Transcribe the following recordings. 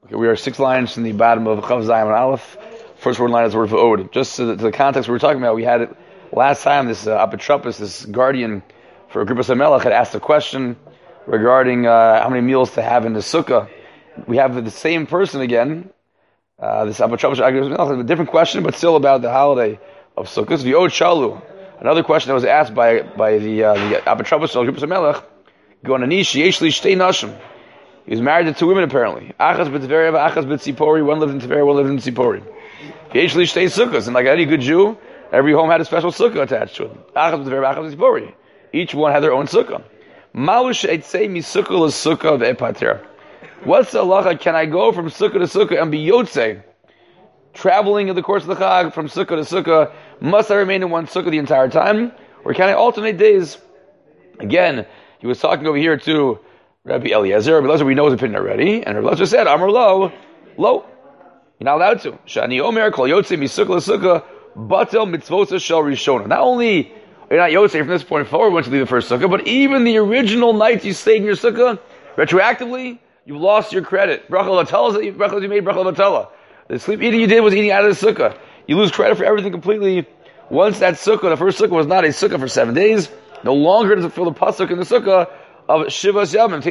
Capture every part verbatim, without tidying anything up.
Okay, we are six lines from the bottom of Chav Zayin and Aleph. First word line is the word for Od. Just to the, to the context we were talking about, we had it last time. This uh, apotropos, this guardian for Agrippa Melech, had asked a question regarding uh, how many meals to have in the sukkah. We have the same person again. Uh, this apotropos Agrippa Melech, a different question, but still about the holiday of Sukkot. The Od Shalu, another question that was asked by by the uh, the apotropos Agrippa Melech. Gonanishi Yeshli Shtei Nashim. He was married to two women apparently. Achas b'Tveria, Achas b'Tzipori. One lived in Tveria, one lived in Tzipori. Yeshli Shtei Sukkos, and like any good Jew, every home had a special sukkah attached to it. Achas b'Tveria, Achas b'Tzipori. Each one had their own sukkah. Malush Eitzei mi sukkah la sukkah ve'epater. What's the halacha? Can I go from sukkah to sukkah and be yotzei, traveling in the course of the Chag from sukkah to sukkah? Must I remain in one sukkah the entire time, or can I alternate days? Again, he was talking over here to Rabbi Eliezer. Rabbi Eliezer, we know his opinion already, and Rabbi Eliezer said, "Amar lo, lo, you're not allowed to." Shani Omer kol yotzei mi sukkah la sukkah batel mitzvot shel rishona. Not only you're not yotzei from this point forward once you leave the first sukkah, but even the original nights you stayed in your sukkah, retroactively, you lost your credit. Bracha l'tala, bracha you made bracha l'tala. The sleep eating you did was eating out of the sukkah. You lose credit for everything completely. Once that sukkah, the first sukkah was not a sukkah for seven days, no longer does it fill the pasuk in the sukkah of Shivas Yamim.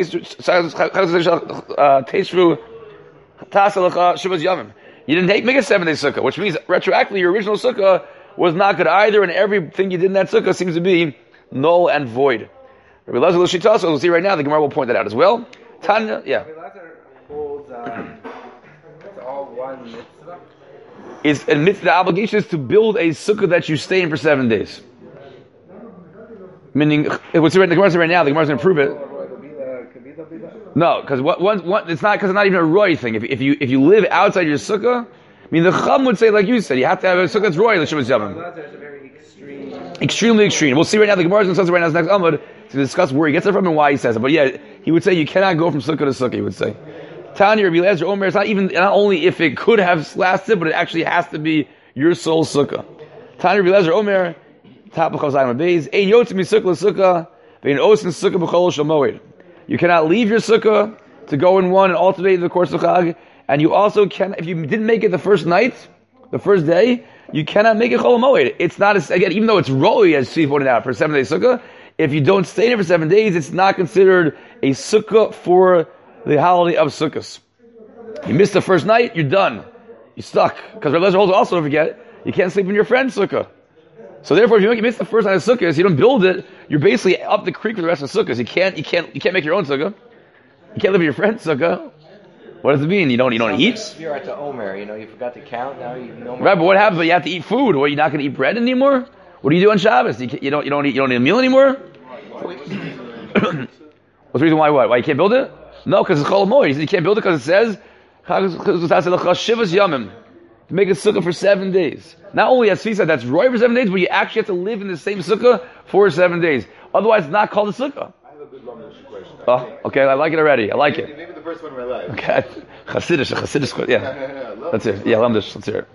Teshru Tasalacha Shivas Yamim. You didn't take, make a seven day sukkah, which means retroactively your original sukkah was not good either, and everything you did in that sukkah seems to be null and void. Rabbi Elazar L'Shita, so we'll see right now, the Gemara will point that out as well. Tanya, yeah. Rabbi Elazar holds, um, it's all one mitzvah. It admits the obligation is to build a sukkah that you stay in for seven days. Meaning, what's the Gemara right now? The Gemara's going to prove it. No, because what one, one, it's not because it's not even a roy thing. If, if you if you live outside your sukkah, I mean the Chum would say, like you said, you have to have a sukkah that's roy. L'shivas yamim. Extremely extreme. We'll see right now. The Gemara's going to say right now. Next Amud to discuss where he gets it from and why he says it. But yeah, he would say you cannot go from sukkah to sukkah. He would say, Tanya Rabbi Eliezer Omer. It's not even not only if it could have lasted, but it actually has to be your sole sukkah. Tanya Rabbi Eliezer Omer. Top of Chazayim Abayz. Ein yotzei mi sukkah l'sukkah, ve'in osin sukkah b'chol shel moed. You cannot leave your sukkah to go in one and alternate in the course of Chag, and you also can, if you didn't make it the first night, the first day, you cannot make it chol moed. It's not a, again, even though it's roi as Steve pointed out for a seven day sukkah, if you don't stay there for seven days, it's not considered a sukkah for the holiday of sukkahs. You missed the first night, you're done. You're stuck. Because Rabbi Elazar holds also, don't forget, you can't sleep in your friend's sukkah. So therefore, if you miss the first night of sukkahs, you don't build it. You're basically up the creek for the rest of sukkahs. You can't, you can't, you can't make your own sukkah. You can't live in your friend's sukkah. What does it mean? You don't, you don't eat. You're at the Omer. You know, you forgot to count. Now you know. Right, but what happens? But you have to eat food. What, you're not going to eat bread anymore? What do you do on Shabbos? You, you don't, you don't eat, you don't eat a meal anymore. What's the reason why? What? Why you can't build it? No, because it's chol moed. You can't build it because it says shivas yamim. To make a sukkah for seven days. Not only as Svi said, that's roy for seven days, but you actually have to live in the same sukkah for seven days. Otherwise, it's not called a sukkah. I have a good Ramesh question. Oh, okay, I like it already. I like maybe, it. Maybe the first one in my life. Okay, Chassidish, Chassidish, yeah. Let's hear it. Yeah, Lamdish, let's hear it.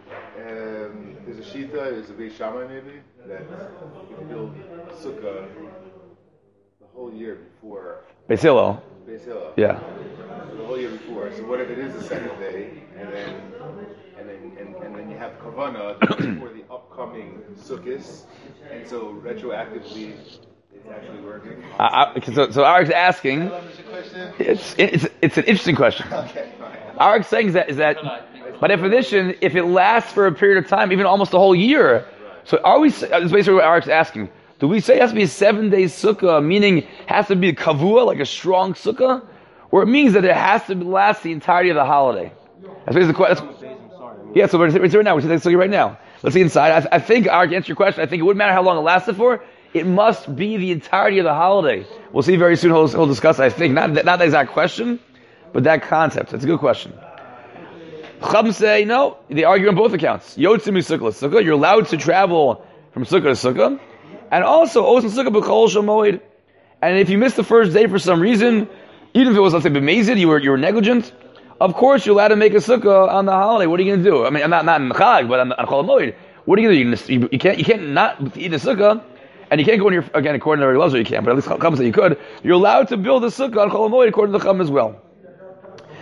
Um, there's a Shita, there's a Beis Shammai maybe, that you can build sukkah the whole year before. Beis Hillel. Beis Hillel. Yeah. The whole year before. So what if it is the second day, and then and then and, and then you have kavanah for the upcoming sukkahs, and so retroactively it's actually working. I, I, so, so Arik's asking. It's it's it's an interesting question. Okay, fine. Arik's saying is that is that by definition, if it lasts for a period of time, even almost a whole year, so are we? This is basically what Arik's asking. Do we say it has to be a seven day sukkah, meaning it has to be a kavua, like a strong sukkah, or it means that it has to last the entirety of the holiday? That's basically the question. Yeah, so we're right now. We're taking right now. Let's see inside. I, I think, Arik, to answer your question, I think it wouldn't matter how long it lasted for. It must be the entirety of the holiday. We'll see very soon. He'll, he'll discuss. I think not not the exact question, but that concept. It's a good question. Chum say no. They argue on both accounts. Yotzei mi sukkah sukkah. You're allowed to travel from sukkah to sukkah, and also osin sukkah b'chol shel moed. And if you missed the first day for some reason, even if it was, let's say, b'mezid, you were you were negligent. Of course, you're allowed to make a sukkah on the holiday. What are you going to do? I mean, not not in the Chag, but on, on Chol Moed. What are you going to do? You, you can't you can't not eat a sukkah, and you can't go in your again according to Rabbi Elazar you can't, but at least Chum said you could. You're allowed to build a sukkah on Chol Moed according to the Chum as well.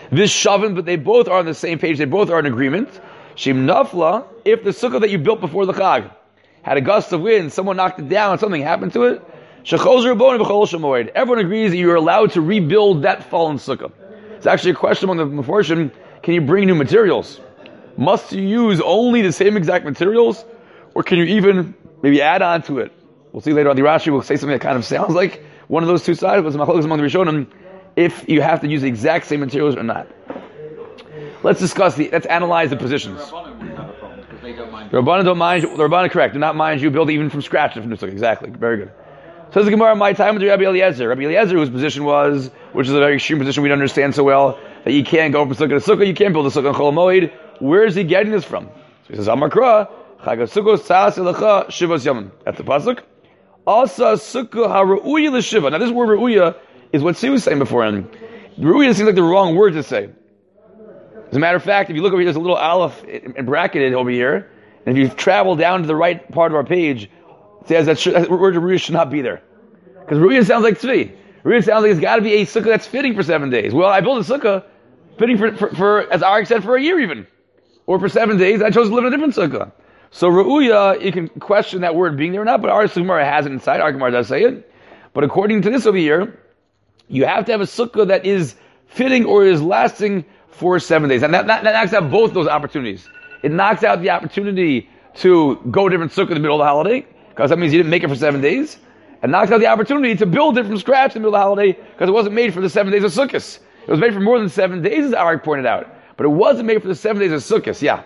This shavin, but they both are on the same page. They both are in agreement. Shim nafla, if the sukkah that you built before the chag had a gust of wind, someone knocked it down, something happened to it. Everyone agrees that you are allowed to rebuild that fallen sukkah. It's actually a question among the Meforshim: can you bring new materials? Must you use only the same exact materials, or can you even maybe add on to it? We'll see later on. The Rashi will say something that kind of sounds like one of those two sides, but it's machlokes among the Rishonim if you have to use the exact same materials or not. Let's discuss the. Let's analyze the positions. The Rabbanan don't mind. The Rabbanan correct. Do not mind you build even from scratch from the sukkah. Exactly. Very good. Says the Gemara, my time with Rabbi Eliezer. Rabbi Eliezer, whose position was, which is a very extreme position we don't understand so well, that you can't go from sukkah to sukkah, you can't build a sukkah on Chol Moed. Where is he getting this from? So he says, Amar Kra, Chag HaSukkos Tzas Elecha Shivas Yomim. That's the pasuk. Also sukkah haRu'uya l'Shiva. Now this word Ru'uya is what Sue was saying before him. Ru'uya seems like the wrong word to say. As a matter of fact, if you look over here, there's a little aleph bracketed over here, and if you travel down to the right part of our page, it says that, should, that word Ru'uya should not be there. Because Ru'uya sounds like tzvi. Ru'uya sounds like it's got to be a sukkah that's fitting for seven days. Well, I built a sukkah fitting for, for, for as Arik said, for a year even. Or for seven days, I chose to live in a different sukkah. So Ru'uya, you can question that word being there or not, but our Gemara has it inside. Our Gemara does say it. But according to this over here, you have to have a sukkah that is fitting or is lasting for seven days. And that, that, that knocks out both those opportunities. It knocks out the opportunity to go to a different sukkah in the middle of the holiday, because that means you didn't make it for seven days. And knocks out the opportunity to build it from scratch in the middle of the holiday, because it wasn't made for the seven days of Sukkot. It was made for more than seven days, as Arik pointed out. But it wasn't made for the seven days of Sukkot. Yeah.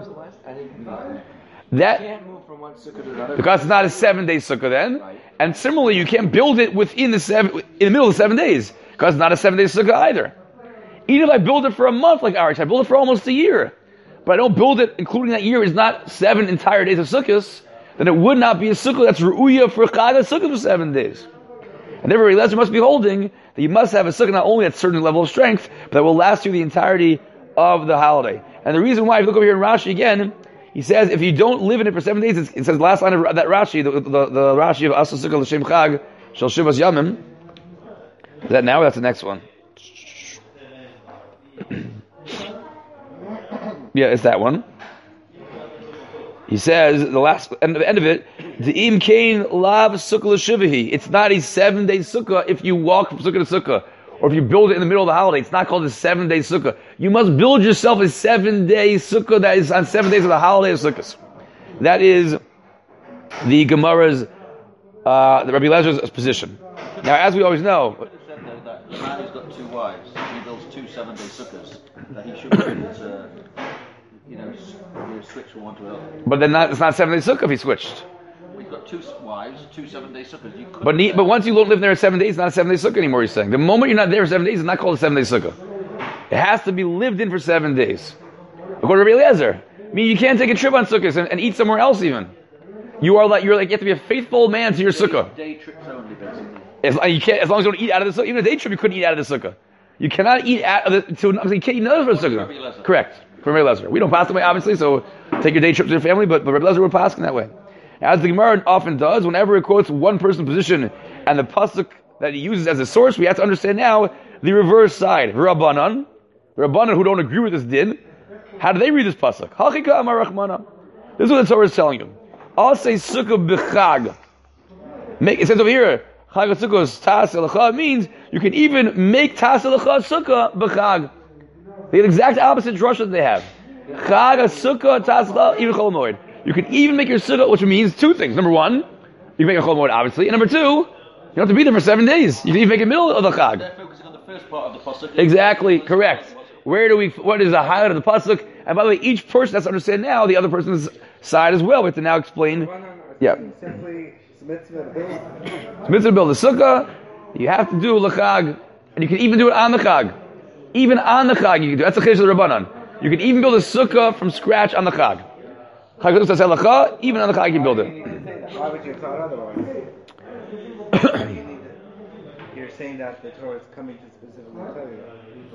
That, you can't move from one sukkah to another. Because it's not a seven-day sukkah then. Right. And similarly, you can't build it within the seven, in the middle of the seven days, because it's not a seven-day sukkah either. Even if I build it for a month like Arik, I build it for almost a year, but I don't build it, including that year, is not seven entire days of Sukkot, then it would not be a sukkah that's Ru'uya for Chag HaSukkah for seven days. And therefore, Eliezer must be holding that you must have a sukkah not only at a certain level of strength, but that will last you the entirety of the holiday. And the reason why, if you look over here in Rashi again, he says if you don't live in it for seven days, it says the last line of that Rashi, the, the, the Rashi of Asa Sukkah L'Shem Chag Shel Shivas Yamim. Is that now or that's the next one? Yeah, it's that one. He says the last and the end of it, the im kain lav sukkah l'shivahi. It's not a seven day sukkah if you walk from sukkah to sukkah, or if you build it in the middle of the holiday. It's not called a seven day sukkah. You must build yourself a seven day sukkah that is on seven days of the holiday of sukkahs. That is the Gemara's, uh, the Rabbi Eliezer position. Now, as we always know, It said though that the man who's got two wives, he builds two seven day sukkahs, that he should be able to, you know, s- you know, switch from one to another. but then not, it's not seven day sukkah if he switched. We've got two s- wives, two seven day sukkahs. You could But ne- but once you don't live there for seven days, it's not a seven day sukkah anymore. He's saying the moment you're not there for seven days, it's not called a seven day sukkah. It has to be lived in for seven days. According to Rabbi Eliezer, I mean you can't take a trip on sukkahs and, and eat somewhere else even. You are like you're like you have to be a faithful man to your sukkah. day trips only, basically. As, you can't, as long as you don't eat out of the sukkah. Even a day trip, you couldn't eat out of the sukkah. You cannot eat out of the. To, I'm saying you can't eat none of the Rabbi sukkah. Eliezer. Correct. From Rabbi Eliezer. We don't pass the way, obviously, so take your day trips to your family. But, but Rabbi Eliezer would pass in that way. As the Gemara often does, whenever it quotes one person's position and the pasuk that he uses as a source, we have to understand now the reverse side. Rabbanan, Rabbanan who don't agree with this din, how do they read this pasuk? Hachika amar Rachmana. This is what the Torah is telling you. I'll say sukkah b'chag. Make it says over here. Chag HaSukkos tas elecha means you can even make tas elecha sukkah b'chag. The exact opposite drush that they have. Chag HaSukkah tas elecha even chol moed. You can even make your sukkah, which means two things. Number one, you can make a chol moed obviously, and number two, you don't have to be there for seven days. You can even make it in the middle of the chag. They're focusing on the first part of the pasuk. Exactly, correct. Where do we? What is the highlight of the pasuk? And by the way, each person has to understand now the other person's side as well. We have to now explain. Well, no, no, it's Yeah. simply it's a mitzvah to build. It's mitzvah to build a sukkah. You have to do l'chag, and you can even do it on the chag. Even on the chag, you can do. That's the chiddush of the Rabbanan. You can even build a sukkah from scratch on the chag. Chag HaSukkos halacha, even on the chag you can build You it. need to say that. Why would you have thought otherwise? You need to- You're saying that the Torah is coming to specifically tell you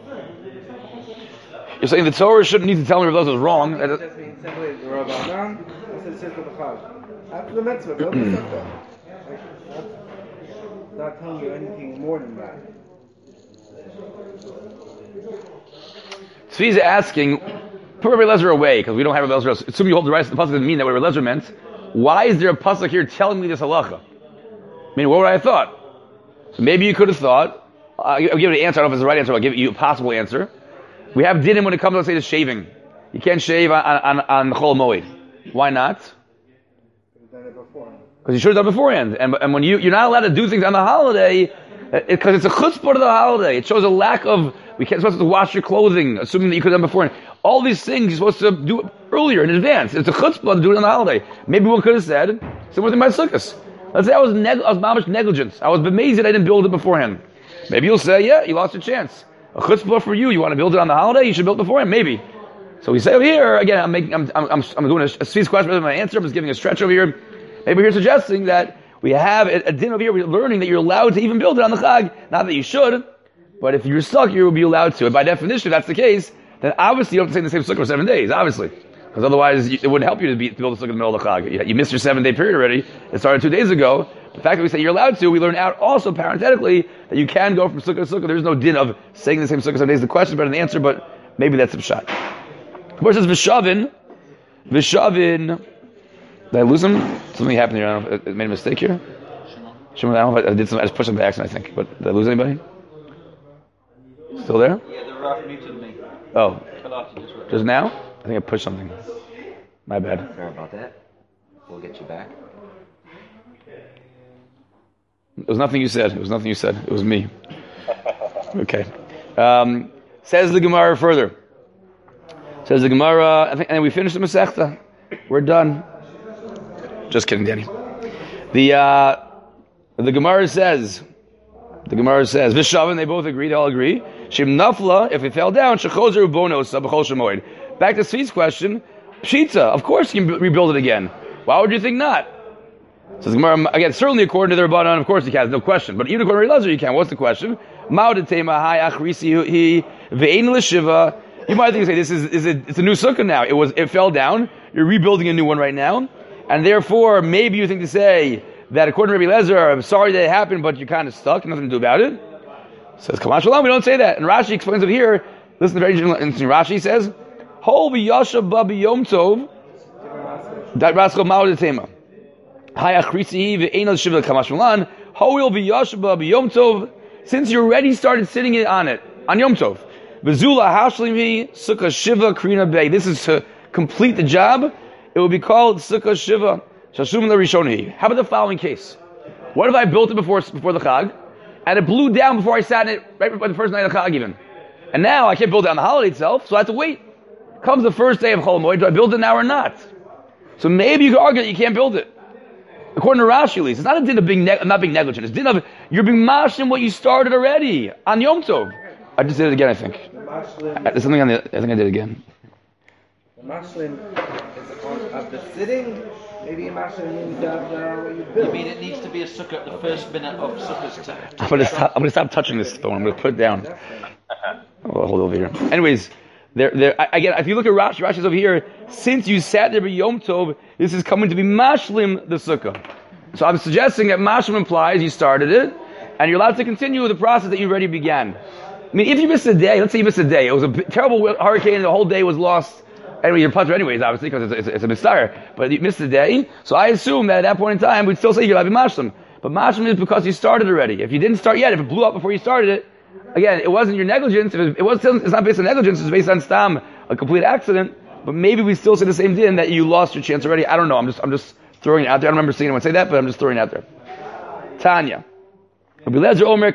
that. You're saying the Torah shouldn't need to tell me if those is wrong. It just means simply the Rabbanan, this is Sukkah B'chag. After the mitzvah, build the sukkah. Like, that's not telling you anything more than that. Tzvi is asking, put Rabbi Lezer away, because we don't have Rabbi Lezer. Assume you hold the right, the pasuk doesn't mean that what Rabbi Lezer meant. Why is there a pasuk here telling me this halacha? I mean, what would I have thought? So maybe you could have thought, uh, I'll give you an answer, I don't know if it's the right answer, I'll give you a possible answer. We have dinim when it comes, let's say, to shaving. You can't shave on, on, on Chol Moed. Why not? Because you should have done it beforehand. And, and when you, you're not allowed to do things on the holiday, because it, it's a chutzpah of the holiday. It shows a lack of, we can't supposed to wash your clothing, assuming that you could have done beforehand. All these things you're supposed to do earlier in advance. It's a chutzpah to do it on the holiday. Maybe one could have said, similar thing by Sukkot. Let's say I was, neg- I was mamish negligent. I was amazed that I didn't build it beforehand. Maybe you'll say, yeah, you lost your chance. A chutzpah for you. You want to build it on the holiday? You should build it beforehand. Maybe. So we say over here, again, I'm making, I'm, I'm, I'm, I'm doing a, a Svi's question rather than my answer. I'm just giving a stretch over here. Maybe you're suggesting that we have a, a din over here. We're learning that you're allowed to even build it on the Chag. Not that you should, but if you're stuck, you will be allowed to. And by definition, if that's the case, then obviously you don't have to stay in the same sukkah for seven days, obviously. Because otherwise, you, it wouldn't help you to, be, to build a sukkah in the middle of the Chag. You, you missed your seven-day period already. It started two days ago. The fact that we say you're allowed to, we learn out also parenthetically that you can go from sukkah to sukkah. There's no din of staying in the same sukkah seven days. The question is better than the answer, but maybe that's a pshat. Where it says Vishavin, Vishavin, did I lose him? Something happened here. I don't know if I made a mistake here. Shimon, I don't know if I did something. I just pushed him by accident, I think. But did I lose anybody? Still there? Yeah, the Rav muted me. Oh. Just Just now? I think I pushed something. My bad. Sorry about that. We'll get you back. It was nothing you said. It was nothing you said. It was me. Okay. Um, says the Gemara further. Says the Gemara, I think, and we finished the Masechta. We're done. Just kidding, Danny. The uh, the Gemara says, the Gemara says, Vishavin, they both agree, they all agree. Shim Nafla, if it fell down, Shechozer Bonos, B'chol Shemoed. Back to Svi's question, Pshita, of course you can rebuild it again. Why would you think not? Says Gemara, again, certainly according to the Rabbanan, of course you can, no question. But even according to Elazar, you can. What's the question? Ma'odetema hai achrisi he ve'ein l'shiva. You might think, say, this is, is a, it's a new sukkah now. It was, it fell down. You're rebuilding a new one right now. And therefore, maybe you think to say that according to Rabbi Lezer, I'm sorry that it happened, but you're kind of stuck, nothing to do about it. Says, come on, Shalom, we don't say that. And Rashi explains over here, listen to very interesting. Rashi says, Hol b'yashav ba b'yom tov, that raskol ma'odetema. Hay achrisi ve'ein l'shiva kamash malan, hol b'yashav ba b'yom tov, since you already started sitting on it, on Yom Tov. V'zula hashlimi sukkah shiva krina bay. This is to complete the job. It will be called sukkah shiva shashum l'rishoni. How about the following case? What if I built it before before the Chag, and it blew down before I sat in it right before the first night of the Chag even, and now I can't build it on the holiday itself, so I have to wait. Comes the first day of Chol Moed, do I build it now or not? So maybe you could argue that you can't build it. According to Rashi, at least, it's not a din of being ne- not being negligent. It's a din of you're being mashlim what you started already on Yom Tov. I just did it again, I think. Mashlim, There's something on the. I think I did it again. the mashlim is on of the sitting. Maybe a mashlim means of uh, what you built. You mean it needs to be a sukkah at the first minute of sukkah's time? I'm gonna stop. I'm gonna stop touching this phone. I'm gonna put it down. I'll hold it over here. Anyways, there, there. Again, if you look at Rashi, Rashi's over here. Since you sat there by Yom Tov, this is coming to be mashlim the sukkah. So I'm suggesting that mashlim implies you started it, and you're allowed to continue the process that you already began. I mean, if you missed a day, let's say you missed a day, it was a terrible hurricane, and the whole day was lost. Anyway, you're putter anyways, obviously, because it's, it's, it's a mitzvah. But you missed a day, so I assume that at that point in time, we'd still say you're allowed to be mashlim. But mashlim is because you started already. If you didn't start yet, if it blew up before you started it, again, it wasn't your negligence. It was, it was it's not based on negligence. It's based on stam, a complete accident. But maybe we still say the same din that you lost your chance already. I don't know. I'm just I'm just throwing it out there. I don't remember seeing anyone say that, but I'm just throwing it out there. Tanya. Just like Rabbi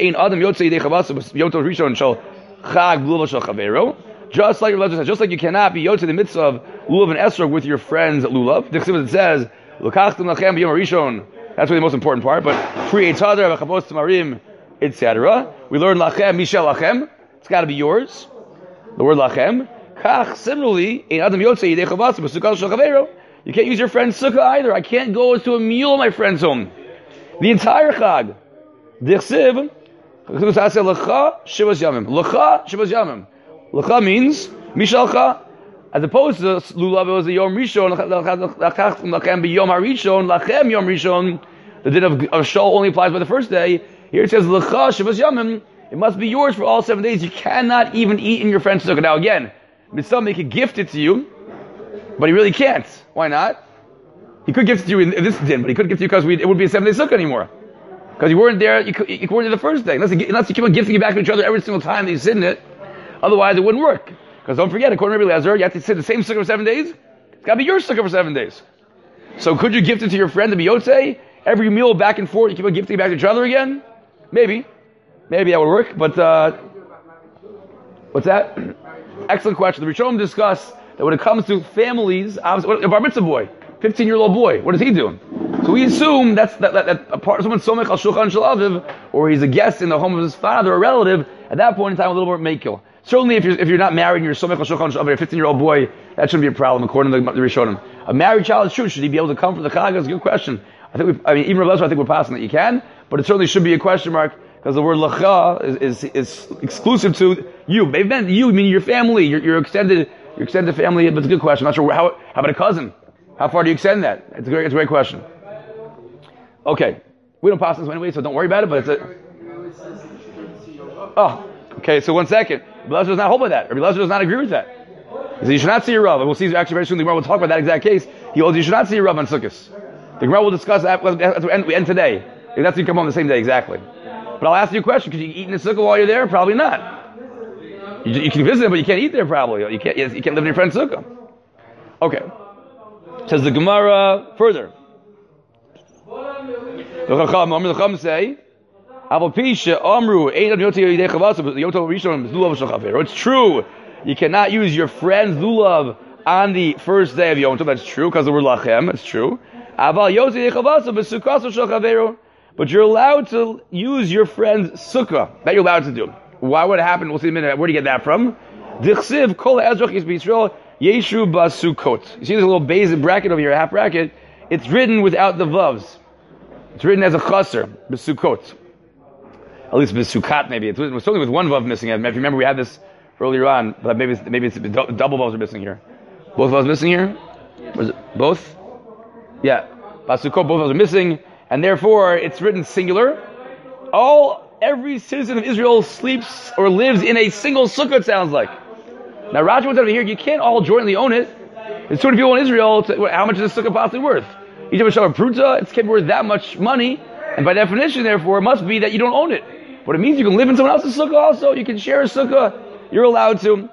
said, just like you cannot be yotze the mitzvah of lulav and esrog with your friends at lulav. It says, that's really the most important part. But free et cetera. et cetera. We learn lachem, mishel lachem. It's got to be yours. The word lachem. Kach, similarly, in Adam Yotze, you can't use your friend's sukkah either. I can't go to a meal at my friend's home. The entire Chag. Dichsiv, Lecha, Shivas Yamim. Lecha, Shivas Yamim. Lecha means, Mishalcha. As opposed to Lulav, it was the Yom Rishon, Lachem be Yom HaRishon, Lachem Yom Rishon. The din of, of Shol only applies by the first day. Here it says, Lecha, Shivas Yamim. It must be yours for all seven days. You cannot even eat in your friend's sukkah. Now again, somebody could gift it to you, but he really can't. Why not? He could gift it to you in this din, but he couldn't gift it to you because it wouldn't be a seven-day sukkah anymore. Because you weren't there, you, you weren't there the first day. Unless you, unless you keep on gifting it back to each other every single time that you sit in it. Otherwise, it wouldn't work. Because don't forget, according to Rabbi Eliezer, you have to sit in the same sukkah for seven days. It's got to be your sukkah for seven days. So could you gift it to your friend to be Yotzei? Every meal back and forth, you keep on gifting it back to each other again? Maybe. Maybe that would work. But, uh, what's that? Excellent question. The Rishonim discuss that when it comes to families, a bar mitzvah boy, fifteen-year-old boy, what is he doing? So we assume that's that, that, that a part of someone somech al shulchan shel aviv, or he's a guest in the home of his father or relative. At that point in time, a little more makil. Certainly, if you're if you're not married and you're somech al shulchan shel aviv, a fifteen-year-old boy, that shouldn't be a problem according to the, the Rishonim. A married child, should should he be able to come for the chag? That's a good question. I think we, I mean, even Rav Lezer, I think we're passing that you can, but it certainly should be a question mark because the word lacha is, is is exclusive to you. Maybe meant you, meaning your family, your, your extended your extended family. But it's a good question. I'm not sure how. How about a cousin? How far do you extend that? It's a great, it's a great question. Okay, we don't pass this anyway, so don't worry about it. But it's a oh, okay. So one second, Rabbi Lezer does not hold by that. Rabbi Lezer does not agree with that. He says you should not see your Rav. And we'll see actually very soon. The Gemara will talk about that exact case. He holds you should not see your Rav on Sukkos. The Gemara will discuss that. That's we end, we end today. That's when you come home the same day exactly. But I'll ask you a question: could you eat in the sukkah while you're there? Probably not. You, you can visit him, but you can't eat there. Probably you can't. You can't live in your friend's sukkah. Okay. Says the Gemara further. The Chacham say, it's true. You cannot use your friend's lulav on the first day of Yom Tov. That's true because the word lachem. It's true. But you're allowed to use your friend's sukkah. That you're allowed to do. Why would it happen? We'll see in a minute. Where do you get that from? Dichsiv kol ezrach is b'Yisrael yeshu basukot. You see this little basic bracket over here, a half bracket. It's written without the vavs. It's written as a chaser, b'Sukkot. At least b'Sukkat maybe. It's certainly with one vav missing. If you remember, we had this earlier on, but maybe it's, maybe it's double vavs are missing here. Both vavs missing here? Was it both? Yeah. B'Sukkot, both vavs are missing, and therefore it's written singular. All every citizen of Israel sleeps or lives in a single sukkah. It sounds like. Now Rashi wants over here. You can't all jointly own it. There's too many people in Israel. To, how much is this sukkah possibly worth? Each of a shava pruta, it's can't be worth that much money, and by definition, therefore, it must be that you don't own it. But it means you can live in someone else's sukkah also. You can share a sukkah. You're allowed to.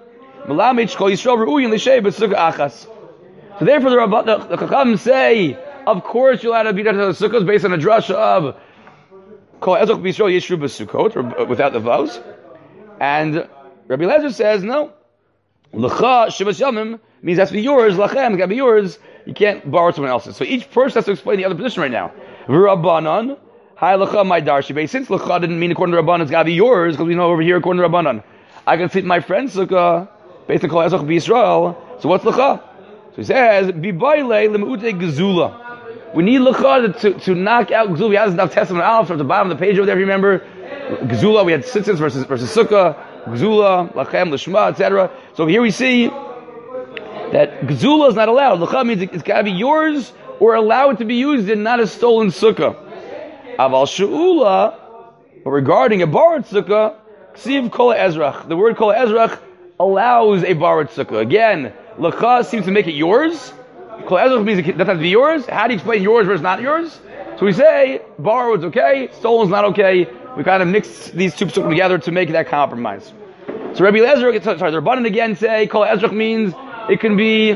So therefore, the, the, the Chacham say, of course, you're allowed to be there to the sukkahs based on a drasha of Kol Ezok B'Yisrael Yeshru B'Sukkot, or without the vows. And Rabbi Eliezer says, no. L'cha Shivas Yamim means that's be yours. Lachem, got to be yours. You can't borrow someone else's. So each person has to explain the other position right now. V'Rabbanan, Hai L'cha my Darshi. Since L'cha didn't mean according to Rabbanan, it's got to be yours, because we know over here according to Rabbanan, I can fit my friend's sukkah based on Kol Ezok B'Yisrael. So what's L'cha? So he says, B'Bayle L'Me'ute Gezula. We need L'cha to, to knock out Gezula. We had this now Testament Aleph at the bottom of the page over there, if you remember. Gezula, we had Tzitzis versus, versus Sukkah, Gezula, Lachem, Lishma, et cetera. So here we see that Gezula is not allowed. L'cha means it's got to be yours or allowed to be used in not a stolen sukkah. Aval She'ula, but regarding a borrowed sukkah, Ksiv Kol Ezrach. The word Kol Ezrach allows a borrowed sukkah. Again, L'cha seems to make it yours. Kol Ezrach means it doesn't have to be yours. How do you explain yours versus not yours? So we say borrowed's okay, stolen's not okay. We kind of mix these two sukkah together to make that compromise. So Rabbi Eliezer, sorry, the Rabbanan again say Kol Ezrach means it can be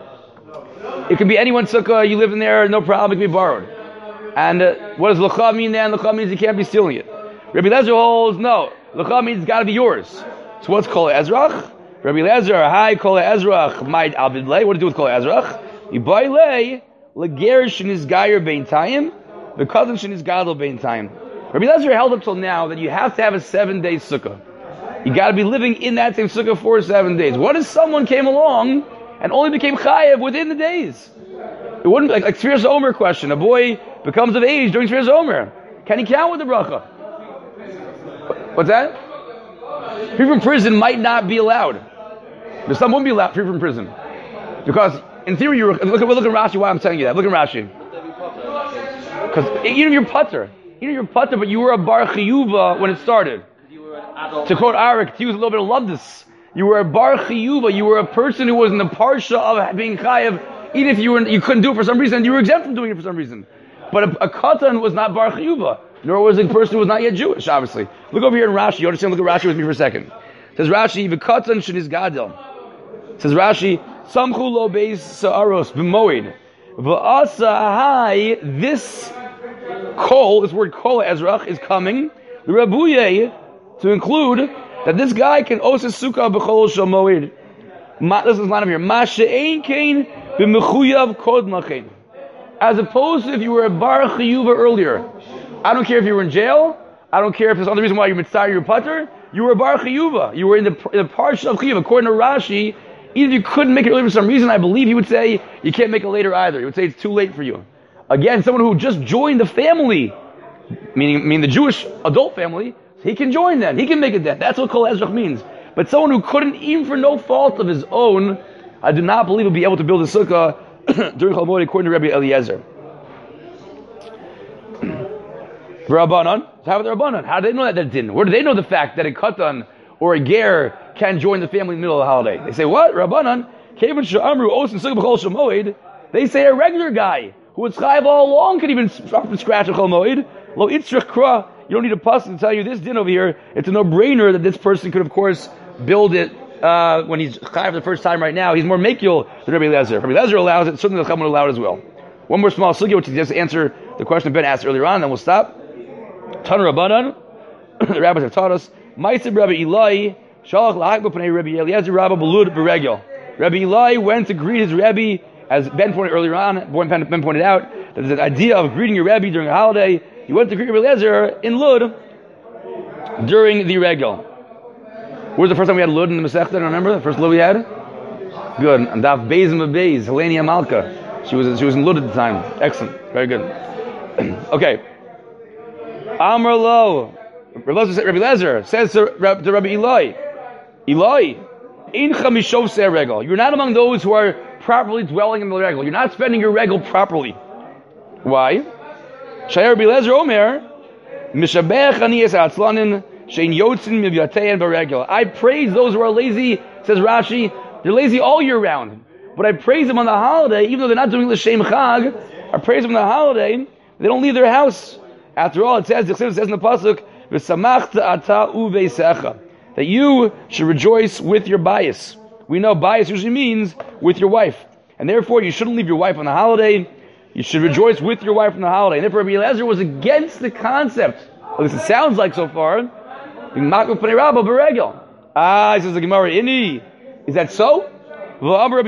it can be anyone's sukkah. You live in there, no problem. It can be borrowed. And uh, what does L'cha mean then? L'cha means you can't be stealing it. Rabbi Eliezer holds no. L'cha means it's got to be yours. So what's Kol Ezrach? Rabbi Eliezer, hi Kol Ezrach, might albidlei. What do you do with Kol Ezrach? Ibaylei leger sheniz gayer bein tayim, the cousin sheniz gadol bein tayim. Rabbi Eliezer held up till now that you have to have a seven-day sukkah. You got to be living in that same sukkah for seven days. What if someone came along and only became chayev within the days? It wouldn't be like like Sfiras Omer question. A boy becomes of age during Sfiras Omer. Can he count with the bracha? What's that? Free from prison might not be allowed. But some wouldn't be allowed free from prison. Because in theory, you look at look at Rashi. Why I'm telling you that? Look at Rashi. Because even if you're putter, even if you're putter, but you were a bar chiyuva when it started. You were were an adult. To quote Arik, to use a little bit of Lubdus, you were a bar chiyuva, you were a person who was in the parsha of being chayav, even if you were you couldn't do it for some reason, you were exempt from doing it for some reason. But a, a katan was not bar chiyuva, nor was a person who was not yet Jewish, obviously. Look over here in Rashi, you understand, look at Rashi with me for a second. It says Rashi, v'katan sheniz gadol. It says Rashi, samchu lo beis sa'aros b'moed. V'asa this kol, this word kol ezrach, is coming, the Rabuye, to include that this guy can osa sukkah b'chol shel moed. This is line up here. Ma she'ein kain b'mechuyav kod machein. As opposed to if you were a bar chiyuva earlier. I don't care if you were in jail. I don't care if there's other reason why you're mitzvah your putter. You were a bar chiyuva. You were in the in the parsha of chiyuva. According to Rashi, even if you couldn't make it earlier for some reason, I believe he would say you can't make it later either. He would say it's too late for you. Again, someone who just joined the family, meaning meaning the Jewish adult family, he can join then. He can make it then. That's what kol ezrach means. But someone who couldn't, even for no fault of his own, I do not believe will be able to build a sukkah during Chol Moed, according to Rabbi Eliezer. Rabbanan. So how about the Rabbanan? How do they know that that didn't? Where do they know the fact that a katan or a ger can join the family in the middle of the holiday? They say, what? Rabbanan? They say a regular guy who was chayav all along could even start from scratch of Chol Moed. Lo itzrich kra. You don't need a pasuk to tell you this din over here. It's a no-brainer that this person could, of course, build it uh, when he's chayav the first time right now. He's more mekil than Rabbi Eliezer. Rabbi Eliezer allows it, certainly the Chachamim allow it as well. One more small sugya, which is just to answer the question Ben asked earlier on, then we'll stop. Tan Rabbanan, the rabbis have taught us, Ma'aseh Rabbi Eli, Shalach Lahakba Pnei Rabbi Eliezer Rabba Belud Beregel. Rabbi Eli went to greet his Rebbe, as Ben pointed earlier on, Ben pointed out, that there's an idea of greeting your Rebbe during a holiday. He went to greet Rabbi Eliezer in Lud during the Regel. When was the first time we had Lud in the Masechta? Remember the first Lud we had? Good. And Daf Beis and Beis, Helenia Malka. She was she was in Lud at the time. Excellent. Very good. Okay. Amar Lo. Rabbi Eliezer says to Rabbi Eli, Eli, Eincha Mishov Regel. You're not among those who are properly dwelling in the Regel. You're not spending your Regel properly. Why? Shayar Rabbi Eliezer Omer, Mishabech Aniyas Atzlanin, Shein Yotzin Mivyatein Baregel. I praise those who are lazy, says Rashi. They're lazy all year round. But I praise them on the holiday, even though they're not doing L'Shem Chag. I praise them on the holiday. They don't leave their house. After all, it says, it says in the pasuk, V'samachta ata uveisecha, that you should rejoice with your bias. We know bias usually means with your wife, and therefore you shouldn't leave your wife on the holiday. You should rejoice with your wife on the holiday. And therefore, Rabbi Eliezer was against the concept. At least it sounds like so far. Ah, he says the Gemara, Inni. Is that so? How do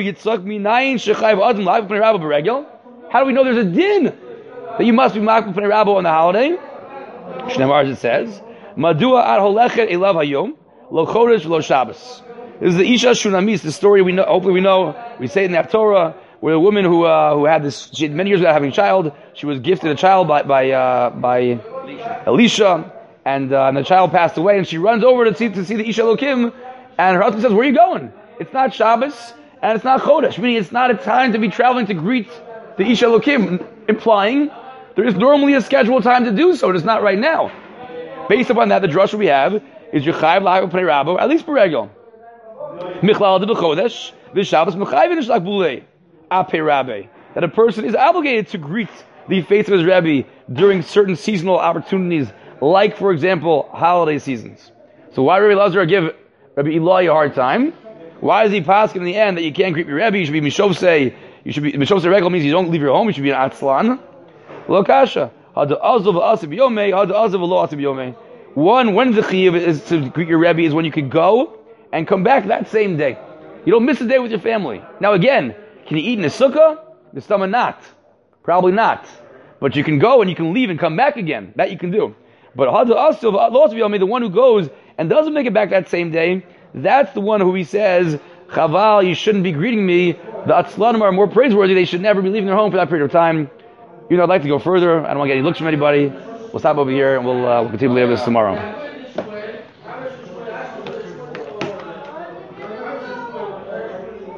we know there's a din that you must be makbul pnei Rabbo on the holiday? Shneimar, as it says, Madua ad holechet elav hayom lo chodesh lo Shabbos. This is the Isha Shunamis, the story we know. Hopefully, we know. We say it in the Haftorah, where a woman who uh, who had this, she had many years without having a child. She was gifted a child by by uh, by Elisha, Elisha and, uh, and the child passed away. And she runs over to see to see the Isha Elokim, and her husband says, "Where are you going? It's not Shabbos and it's not Chodesh. Meaning it's not a time to be traveling to greet the Isha Elokim," implying there is normally a scheduled time to do so. It's not right now. Based upon that, the drasha we have is Yechayev L'Hagel Pnei Rabbo at least Beregel. Michlal de B'Chodesh V'Shabbos Mechayev Nishlach Bulei Apei Rabbe, that a person is obligated to greet the face of his Rebbe during certain seasonal opportunities, like, for example, holiday seasons. So why Rabbi Eliezer give Rabbi Eli a hard time? Why is he pasking in the end that you can't greet your Rebbe? You should be Mishovsei. You should be Mishovsei Regel means you don't leave your home. You should be an Atzlan. Lo kasha. Hada azov asib yomei. Hada azov lo asib yomei. One, when the chiyuv is to greet your Rebbe is when you could go and come back that same day. You don't miss a day with your family. Now again, can you eat in a sukkah? The stomach not. Probably not. But you can go and you can leave and come back again. That you can do. But the one who goes and doesn't make it back that same day, that's the one who he says, Chaval, you shouldn't be greeting me. The Atzlanim are more praiseworthy. They should never be leaving their home for that period of time. You know, I'd like to go further. I don't want to get any looks from anybody. We'll stop over here and we'll, uh, we'll continue later this tomorrow.